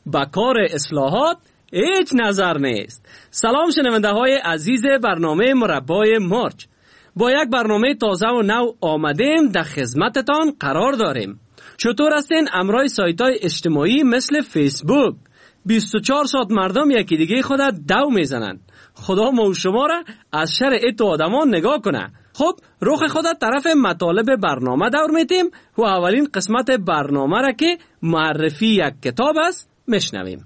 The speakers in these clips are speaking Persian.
با کار اصلاحات هیچ نظر نیست. سلام شنونده های عزیز برنامه مربای مرج. با یک برنامه تازه و نو آمدیم در خدمتتان قرار داریم. چطور هستین؟ امرای سایت های اجتماعی مثل فیسبوک 24 ساعت مردم یکی دیگه خود دو میزنن. خدا ما و شما را از شر ایت آدمان نگاه کنه. خب رخ خود طرف مطالب برنامه دور میتیم و اولین قسمت برنامه را که معرفی یک کتاب است میشنویم.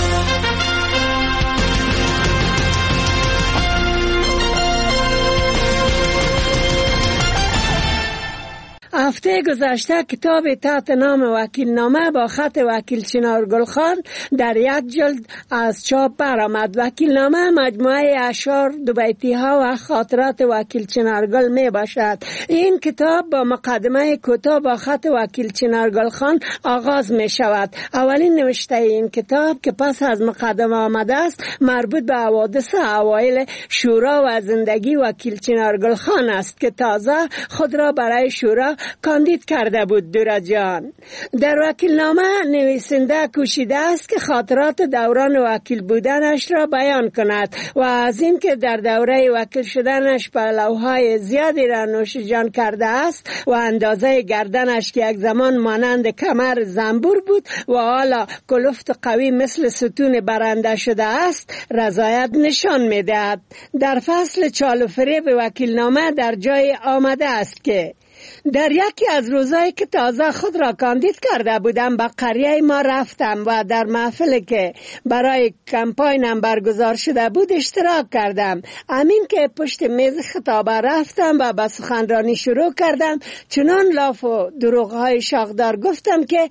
هفته گذشته کتاب تحت نام وکیلنامه با خط وکیل چنار گلخان در یک جلد از چاپ برآمد. وکیلنامه مجموعه اشعار، دوبیتی ها و خاطرات وکیل چنارگل می باشد. این کتاب با مقدمه کوتاه با خط وکیل چنار گلخان آغاز می شود. اولین نوشته این کتاب که پس از مقدمه آمده است مربوط به حوادث اوایل شورا و زندگی وکیل چنار گلخان است که تازه خود را برای شورا کاندید کرده بود. دورا جان، در وکیلنامه نویسنده کوشیده است که خاطرات دوران وکیل بودنش را بیان کند و از این که در دوره وکیل شدنش پهلوهای زیادی را نوش جان کرده است و اندازه گردنش که یک زمان مانند کمر زنبور بود و حالا کلفت قوی مثل ستون برنده شده است رضایت نشان می‌دهد. در فصل چال و فریب وکیلنامه در جای آمده است که در یکی از روزایی که تازه خود را کاندید کرده بودم به قریه ما رفتم و در محفلی که برای کمپاینم برگزار شده بود اشتراک کردم. همین که پشت میز خطابه رفتم و به سخنرانی شروع کردم چنان لاف و دروغ‌های شاخدار گفتم که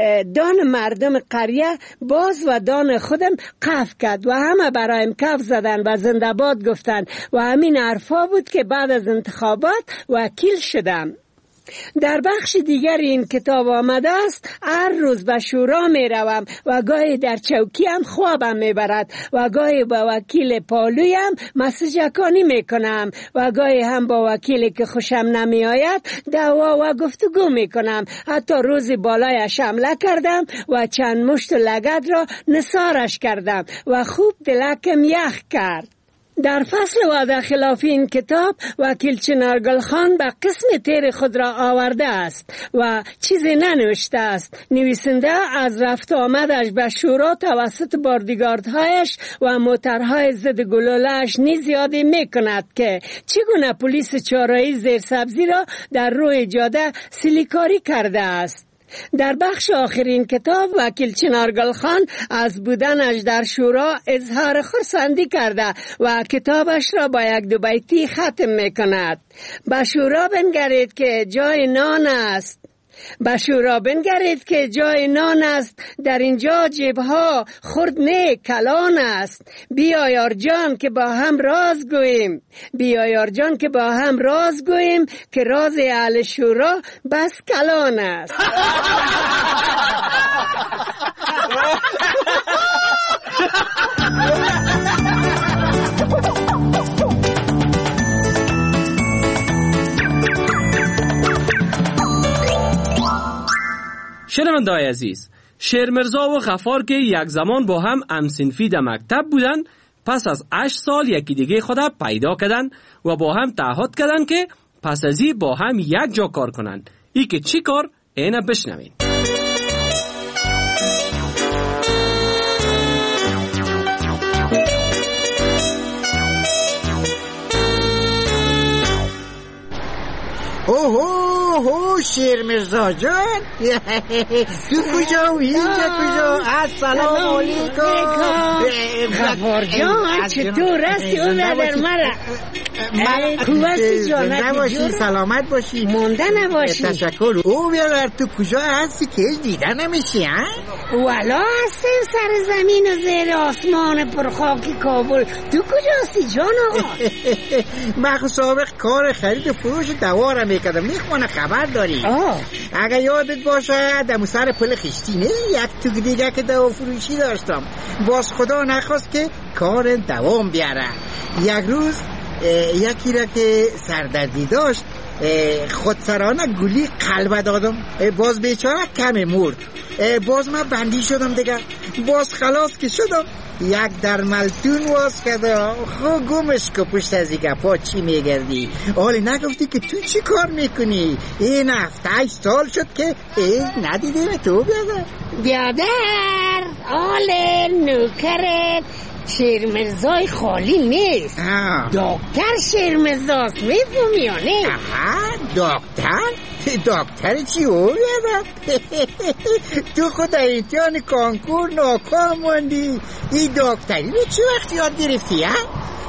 دان مردم قریه باز و دان خودم قف کرد و همه برایم کف زدن و زنده باد گفتن و همین حرفا بود که بعد از انتخابات وکیل شدم. در بخش دیگر این کتاب آمده است هر روز به شورا می روم و گاهی در چوکی هم خوابم می برد و گاهی با وکیل پالویم مسجکانی می کنم و گاهی هم با وکیلی که خوشم نمی آید دعوا و گفتگو می کنم. حتی روزی بالایش حمله کردم و چند مشت لگد را نثارش کردم و خوب دلکم یخ کرد. در فصل وعده خلافی این کتاب وکیل چنار گلخان به قسم تیر خود را آورده است و چیزی ننوشته است. نویسنده از رفت آمدش به شورا توسط باردیگاردهایش و موترهای ضد گلوله‌اش نیز یادی می کند که چگونه پلیس چهارراهی زیرسبزی را در روی جاده سیلیکاری کرده است. در بخش آخرین کتاب وکیل چنار گلخان از بودنش در شورا اظهار خرسندی کرده و کتابش را با یک دو بیتی ختم می کند. به شورا بنگرید که جای نان است، به شورا بنگرید که جای نان است، در اینجا جیبها خرد نه کلان است. بیا یار جان که با هم راز گوییم، بیا یار جان که با هم راز گوییم که راز اهل شورا بس کلان است. شنونده‌های عزیز، شیرمرزا و غفار که یک زمان با هم همصنفی در مکتب بودن پس از 8 سال یکی دیگه خود پیدا کردن و با هم تعهد کردن که پس از این با هم یک جا کار کنن. ای که چی کار؟ اینه بشنوین. اوه شیرمرزا جان، تو کجا و اینجا کجا؟ السلام علیکم. غفار جان چطور هستی؟ اون در مرا خوبستی جان؟ نباشی، سلامت باشی، مونده نباشی. تشکر. او بیادر تو کجا هستی که دیده نمیشی؟ والا هستیم سر زمین و زیر آسمان پرخاک کابل. تو کجا هستی جان آقا؟ من سابق کار خرید و فروش دوا را میکردم، میخوانه خبر داری؟ اگه یادت باشه در سر پل خشتینه یک توک دیگه که دوا فروشی داشتم، باز خدا نخواست که کار دوام بیاره. یک روز یکی را که سردردی داشت خودسرانه گلی قلب دادم، باز بیچاره کم مرد، باز من بندی شدم دیگه، باز خلاص که شدم یک در ملتون واس کده. خب گمش که پشت از ایگه پا چی میگردی؟ حالی نگفتی که تو چی کار میکنی؟ این هفته 8 سال شد که ندیدی به تو بیادر آل نوکرت شیرمرزای خالی نیست. دکتر شیرمرزاست، میفهمی یا نه؟ دکتر چی هو بیادم؟ تو خود امتحان کانکور ناکام موندی، این دکتری رو چی وقت یاد گرفتی ها؟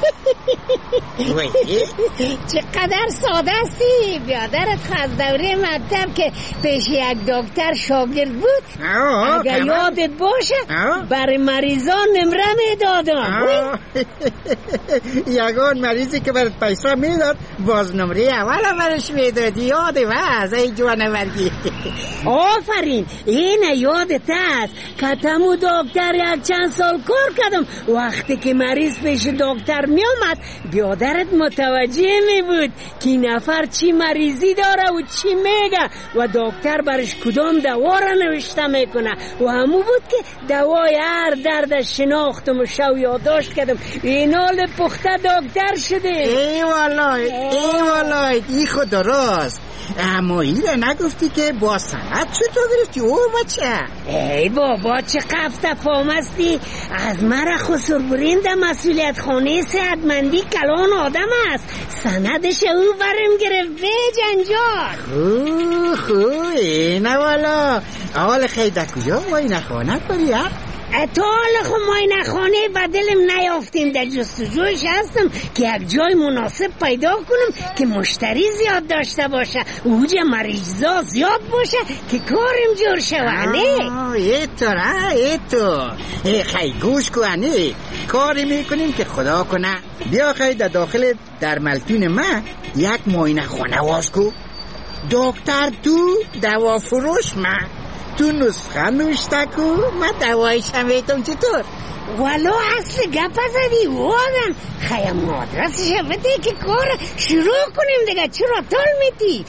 چقدر ساده هستی. بیادرت از دوره مکتب که پیش یک دکتر شاگرد بود، اگر یادت باشه برای مریضان نمره میدادم. یگان مریضی که برات پیسه میداد باز نمره اول برش میدادی. یاده وز ای جوانورگی. آفرین، این یادت است که تمو دکتر یک چند سال کار کردم. وقتی که مریض پیش دکتر می آمد بیادرت متوجه می بود که نفر چی مریضی داره و چی میگه و دکتر برش کدام دوا را نوشته میکنه و همو بود که دوای هر درد شناختم و شو یادداشت کردم. این حال پخته دکتر شده. ای والله ای خود درست. اما این را نگفتی که با سند چطور گرفتی او بچه؟ ای بابا چه قفت فامستی. از مرا خسر برین در مسئولیت خانه صحتمندی کلان آدم است. سندش او برم گرفت به جنجال. خوب اینه والا. حال خیلی کجا مایی نخوانه کنی ها؟ تا حالا خب ماینه خانه بدلم نیافتیم. در جستجوش هستم که یک جای مناسب پیدا کنم که مشتری زیاد داشته باشه، اوج مریضا زیاد باشه که کارم جور شوانه. ایتو خیلی گوش کنی کاری میکنیم که خدا کنه. بیا خیلی در داخل در ملتون من یک ماینه خانه واس کو. دکتر تو دوا فروش من تو نسخه نوشته کو، من دوایش هم بیتم چطور؟ ولو اصل گپ زدی وادم. خیام آدرسش بده که کار شروع کنیم دیگه. چرا تال میتی؟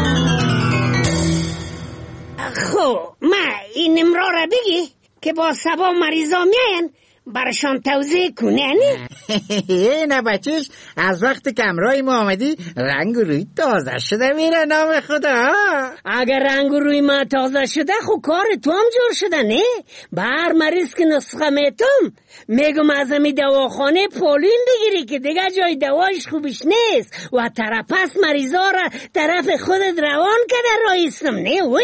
خب من این نمره را بگی که با سبا مریضا میاین برشان توضیح کنه. نه بچهش از وقت که امرای ما آمدی رنگ روی تازه شده میره نام خدا. اگر رنگ روی ما تازه شده خب کار تو هم جور شده نه؟ بر مریض که نسخه میتم میگم از همی دواخانه پولین بگیری که دیگه جای دوایش خوبش نیست و طرف مریضا را طرف خودت روان کده رایستم نه وی؟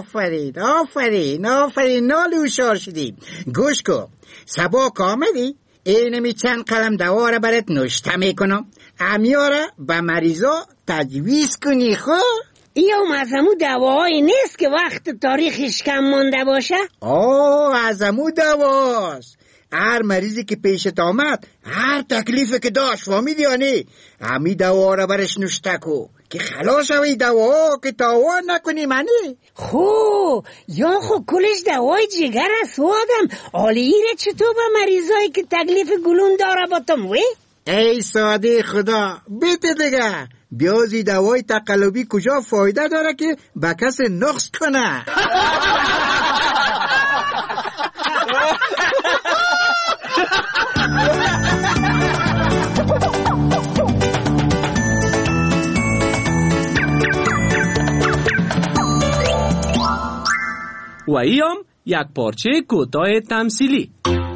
آفرین نال هوشیار شدی. گوش کن سبا که آمدی اینمی چند قلم دوا را برات نوشته میکنم، امیاره به مریضا تجویز کنی. خب یا مزمو دواهایی نیست که وقت تاریخش کم مونده باشه؟ ازمو دواست. هر مریضی که پیشت آمد هر تکلیفی که داشت فهمیدی یا نه، همی دوا را برش نوشته کو که خلاص شوی دوا که تاوان نکنی منی. یا کلش دوای جگر است آدم. حالی ایره چطور به مریضایی که تکلیف گلون داره باتم وی؟ ای ساده خدا بیته دیگه. بیازی دوای تقلبی کجا فایده داره که با کس نقص کنه؟ و ایام یک پارچه کوتاه تمثیلی.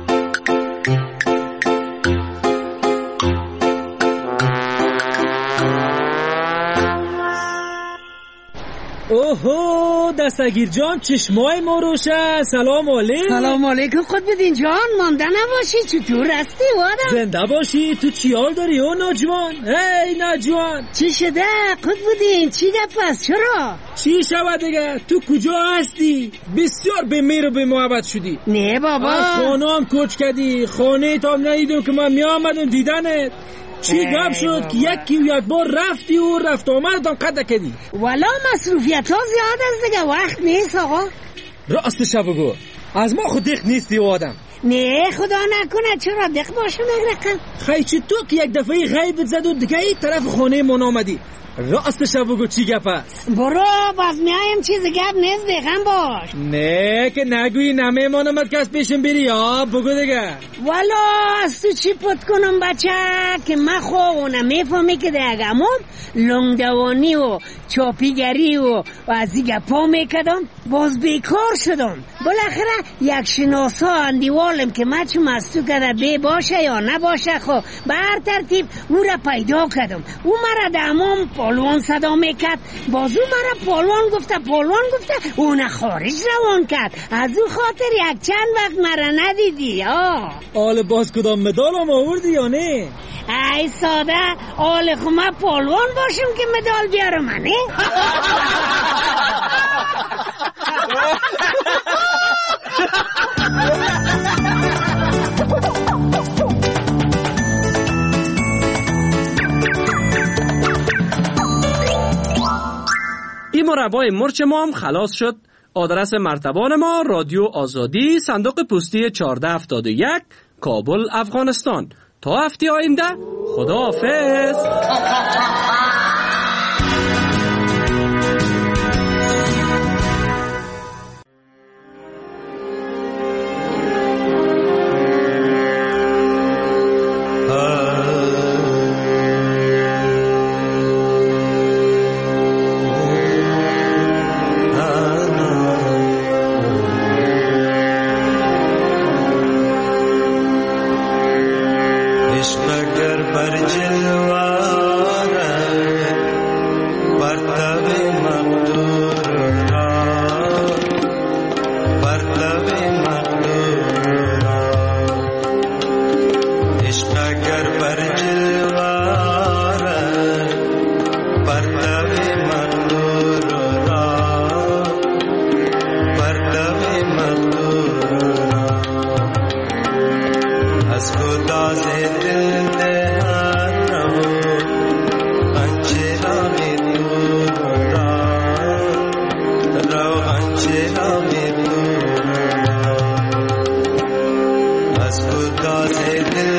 اوهو دستگیر جان چشمای ما روشن. سلام علیکم. سلام علیکم. خود بدین جان مانده نباشی. چطور هستی وادم؟ زنده باشی. تو چی حال داری او ناجوان؟ ای ناجوان چی شده؟ خود بدین چی گپ است؟ چرا؟ چی شود دیگه؟ تو کجا هستی؟ بسیار به مهر و به محبت شدی. نه بابا از خانه هم کوچ کردی. خانه تام ندیدم که من می آمدم دیدنت. چی گپ شد که یکی و یک بار رفتی و رفت آمدتان قد کردی؟ والا مصروفیت ها زیاد است دیگه، وقت نیست آقا. راستش بگو از ما خود دیخ نیستی و آدم. نه خدا نکنه، چرا دق باشم نگرکن. خیلی چی تو که یک دفعه غیبت زد و دیگه ای طرف خانه من آمدی؟ راستش بگو چی گپ است؟ برو باز میایم، چیز گپ نیست، دقیقا باش. نه که نگویی نمیمان آمد که از پیشم بری. یا بگو دیگه. والا از تو چی پت کنم بچه که من خواه نمیفهمی که دیگمون لنگدوانی و چاپیگری و از این گپا میکدم، باز بیکار شدم. بالاخره یک شناسا اندیوالم که من چون از تو کده بی باشه یا نباشه، خو به هر ترتیب او را پیدا کردم. او مرا دامام پالوان صدا میکرد، باز او مرا پالوان گفته اون خارج روان کرد. از او خاطر یک چند وقت مرا ندیدی. آل باز کدام مدال هم آوردی یا نه؟ ای ساده، آل خو من پالوان باشم که مدال بیارم نه؟ این مربای مرچ ما هم خلاص شد. آدرس مرتبان ما رادیو آزادی، صندوق پستی 1471، کابل، افغانستان. تا هفته آینده خداحافظ. As good as it is.